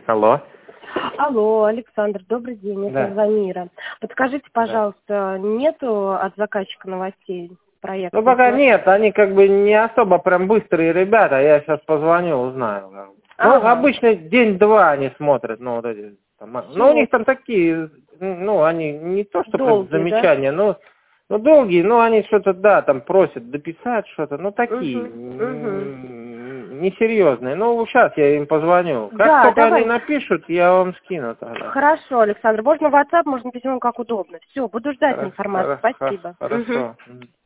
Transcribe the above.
Алло. Алло, Александр, добрый день, это Замира. Подскажите, пожалуйста, нету от заказчика новостей проекта? Ну, пока нет, они как бы не особо прям быстрые ребята, я сейчас позвоню, узнаю. Ну, обычно день-два они смотрят, ну, вот эти, там, ну, у них там такие, ну, они не то, что прям замечания, да? но долгие, но они что-то, да, там просят дописать что-то, ну, такие, несерьезные. Ну, сейчас я им позвоню. Как только они напишут, я вам скину тогда. Хорошо, Александр, можно в WhatsApp, можно письмо, как удобно. Все, буду ждать информацию, спасибо. Хорошо.